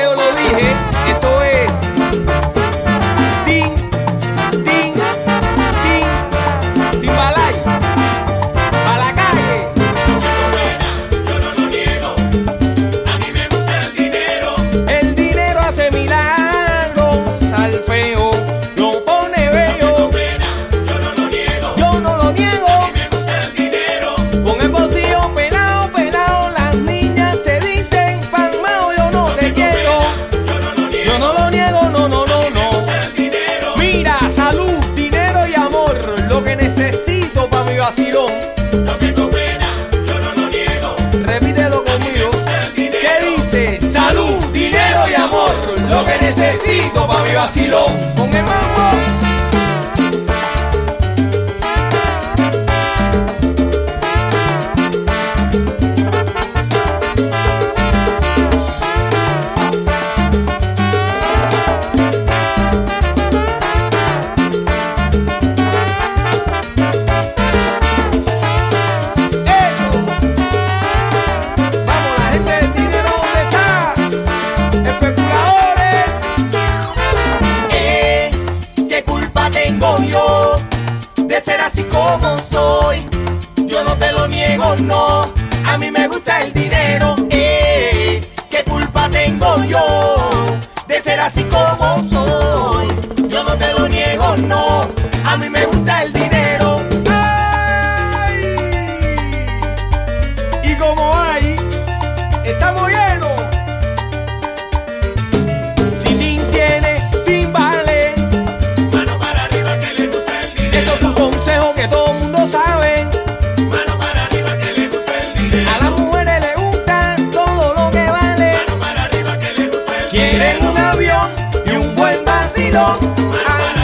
yo lo dije, esto es Tin, Tin, Tin, Timbalay, a la calle. Yo no lo niego, a mí me gusta el dinero. El dinero hace milagros, al feo lo pone bello. Yo no lo niego, Yo no lo niego, a mí me gusta el dinero. con el bolsillo pelado, pelado, las niñas te dicen, palmao, yo no te quiero. Yo no lo niego, no, no, no, no. El dinero, Mira, salud, dinero y amor, lo que necesito para mi vacilón. no tengo pena, yo no lo niego. Repítelo conmigo. ¿Qué dice? Salud, dinero y amor, lo que necesito para mi vacilón. Con el mambo. Eso. Vamos, la gente del dinero, ¿dónde está? Especuladores. ¿Qué culpa tengo yo de ser así como soy? Yo no te lo niego, no. A mí me gusta el dinero. ¿Qué culpa tengo yo de ser así como soy? Yo no te lo niego, no. A mí me gusta el dinero. ¡Ay! Y como hay, estamos llenos. Si Tin tiene, Tin vale. Mano para arriba que le gusta el dinero. Eso es un consejo que todo el mundo sabe. Mano para arriba que le gusta el dinero. A las mujeres les gusta todo lo que vale. Mano para arriba que le gusta el dinero. Quieren un avión y un buen vacilón. Mano para